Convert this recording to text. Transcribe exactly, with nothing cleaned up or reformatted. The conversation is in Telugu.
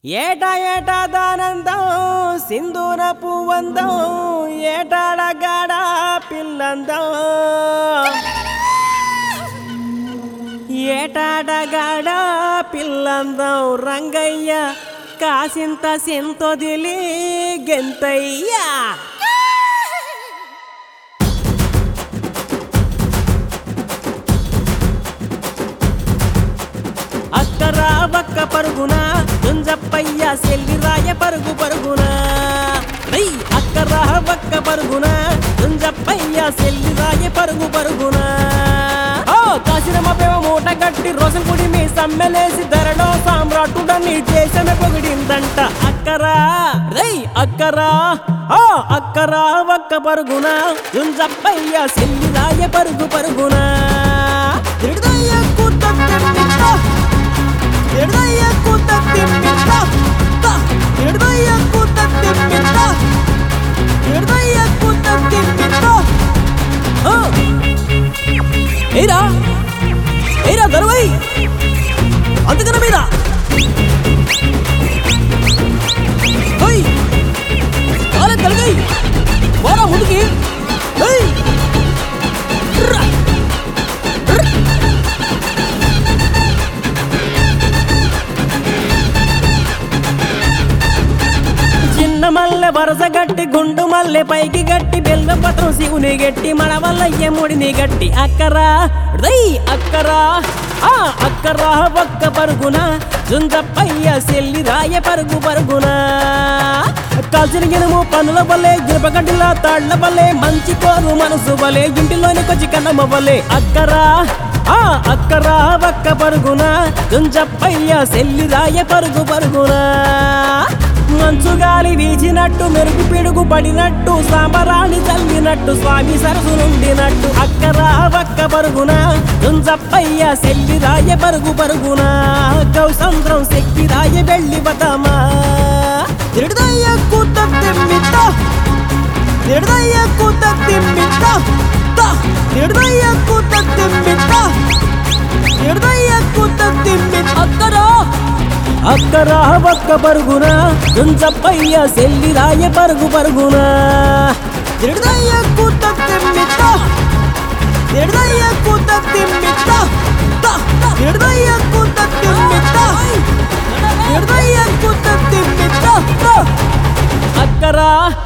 ఏటా ఏటా దానందం సింధూర పువ్వందం ఏటాడగాడ పిల్లందం ఏటాడగాడ పిల్లందం రంగయ్య కాసింత సింతొదిలి గెంతయ్యా అక్కరా వక్క పరుగున దుంజప్పయ్య సెల్లిరాయ పరుగు పరుగున అక్కరా వక్క పరుగున దుంజప్పయ్య సెల్లిరాయ పరుగు పరుగున ఓ కాసిన మపేవ మూట గట్టి రోజులు కుడి మీ సమ్మెలేసి ధరలో సామ్రాటుడని దేశమే పొగిడిందంట అక్కరా రై అక్కరా ఓ అక్కరా వక్క పరుగున దుంజప్పయ్య సెల్లిరాయ పరుగు పరుగున Herdaya kuta timmita, ta. Herdaya kuta timmita, herdaya kuta timmita. Oh, era, era darwai. Antakana mera. Hey, kaale talgai. Vara mudki. Hey. మల్లె వరస గట్టి గుండు మల్లె పైకి గట్టి బెల్ల పత్రం శివుని గట్టి మన వల్ల ఎముడిని గట్టి అక్కరా రై అక్కరా ఆ అక్కరా ఒక్క పరుగున జుంజప్పయ్య సెల్లి రాయ పరుగు పరుగున కాల్చిన గినుము పనుల వల్లే గిరపగడ్డిలా తాళ్ల వల్లే మంచి కోరు మనసు వలే ఇంటిలోని కొచ్చి కన్నమ్మ వలే అక్కరా ఆ అక్కరా ఒక్క పరుగున జుంజప్పయ్య సెల్లి రాయ పరుగు పరుగున మంచు గాలి వీచినట్టు మెరుగు పిడుగు పడినట్టు సాంబరాణి చల్లినట్టు స్వామి సరసు నుండినట్టు అక్కరా వక్క పరుగున దుంజప్పయ్య సెల్లి రాయ పరుగు పరుగున కౌసంద్రం శక్తి రాయ వెళ్ళి బతమా తిరుదయ్య కూత తిమ్మిత తిరుదయ్య కూత తిమ్మిత తిరుదయ్య కూత తిమ్మిత తిరుదయ్య కూత తిమ్మిత అక్కరా అక్కరా వక్క పరుగున దుంజప్పయ్య సెల్లి రాయ పరుగు పరుగున తిరుదయ్య కూత తిమ్మిత తిరుదయ్య కూత తిమ్మిత తిరుదయ్య కూత తిమ్మిత తిరుదయ్య కూత తిమ్మిత అక్కరా